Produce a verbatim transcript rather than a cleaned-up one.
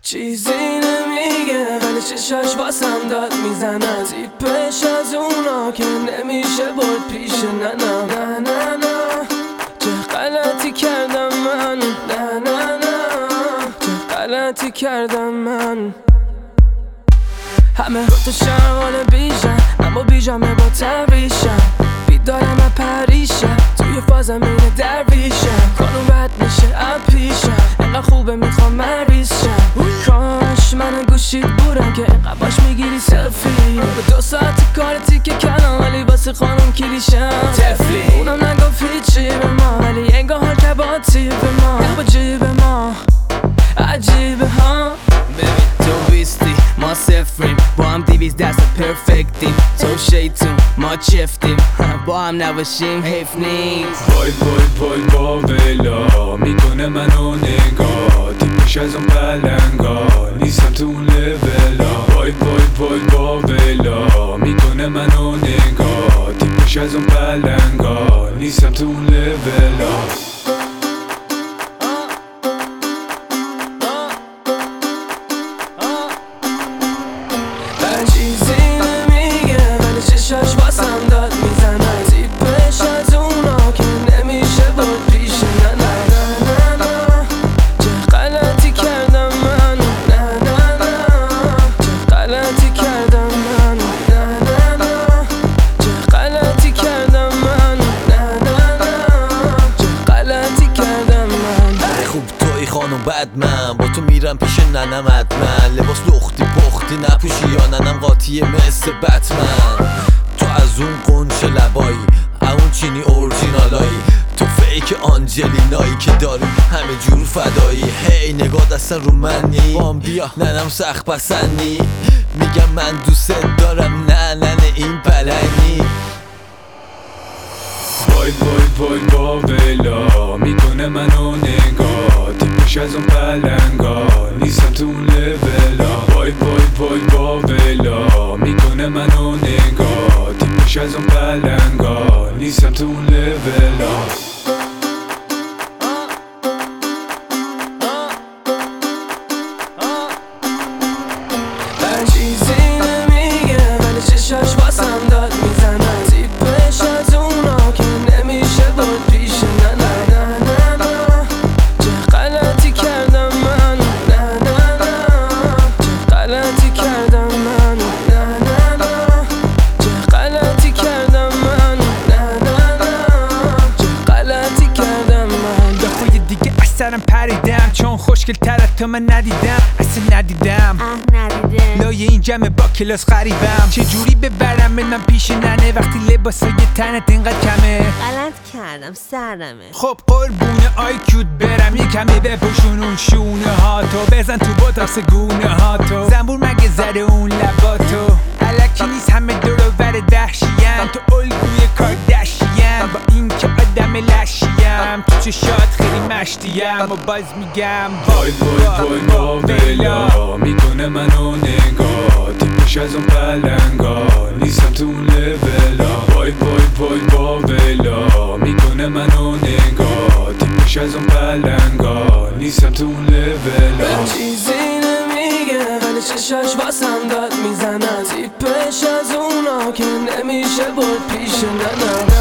چیزی نمیگه ولی چشاش واسم داد میزنه، تیپش از اونا که نمیشه برد پیش نه نه نه نه نه. چه غلطی کردم من، نه نه نه، چه غلطی کردم من. همه گفتشم حال بیشم، اما بیجامه با تبریشم، بیدارم و پریشم، توی فازم اینه درویشم. خانوم بد میشه اپیشم، اینقدر خوبه میخوام مریضشم. کاش من گوشید بودم که اینقدر باش میگیری سلفی. به دو ساعت کارتی که کلام ولی واسه خانوم کلیشم تفلی. اونم نگفت هیچی به ما ولی انگار حال که با تیب ما با جیب ما عجیبه ها. ببین تو بیستی ما صفریم، با هم دیویز دست پرفکتیم. تو شیطون ما چفتیم، با هم نباشیم حیف نیست. وای وای وای با ویلا میکنه منو نگاه، تیپش از اون پلنگا نیستم تو اون لولا. وای وای وای با ویلا میکنه منو نگاه، تیپش از اون پلنگا نیستم تو اون لولا. چیزی نمیگه ولی چشاش واسم داد میزنه، تیپش از اونا که نمیشه برد پیش نه نه نه نه نه. چه غلطی کردم من، نه نه نه، چه غلطی کردم من، نه نه نه، چه غلطی کردم من، نه نه نه، چه غلطی کردم من. خوب توی خانم بد من با تو میرم پیش ننم حتما، لباس لختی پختی نپوشی یا ننم قاطیه مثل بتمن. تو از اون قنچه لبایی، اون چینی اورجینالایی، تو فیک آنجلینایی که داری همه جور فدایی. هی نگاه دستن رو منی، بام بیا ننم سخت پسندی، میگم من دوست دارم نه ننه این پلنگی. وای وای وای با ویلا میکنه منو نگاه، تیپش از اون پلنگا نیستم تو اون لولا. وای وای وای با ویلا میکنه منو نگاه، تیپش از اون پلنگا نیستم تو اون لولا. چیزی نمیگه ولی چشاش واسم داد میزنه، تیپش از اونا که نمیشه برد پیش نه نه نه نه نه. چه غلطی کردم من، نه نه نه، چه غلطی کردم من، نه نه نه، چه غلطی کردم من، نه نه نه، چه غلطی کردم من. دفعه دیگه از سرم پریدم چون خوشگل تر از تو من ندیدم، اصلا ندیدم اه ندیده لایه این جمع با کلاس غریبم. چجوری ببرم من پیش ننه وقتی لباسای تنت اینقدر کمه؟ غلط کردم سرمه. خب قربون آیکیوت برم یه کمی بپوشون اون شونه ها تو، بزن تو بوتاکس گونه ها تو، زنبور مگه زده اون لباتو. الکی نیست همه دور و بر دهشیم، تو الگوی کاردشیم با این که آدم لشیم. تو چشات خیلی مشتیم و باز میگم وای وای وای با ویلا میکنه منو نگاه، تیپش از اون پلنگا نیستم تو اون لولا. وای وای وای با ویلا میکنه منو نگاه، تیپش از اون پلنگا نیستم تو اون لولا. چیزی نمیگه ولی چشاش واسم داد میزنه، تیپش از اونا که نمیشه برد پیش نه نه.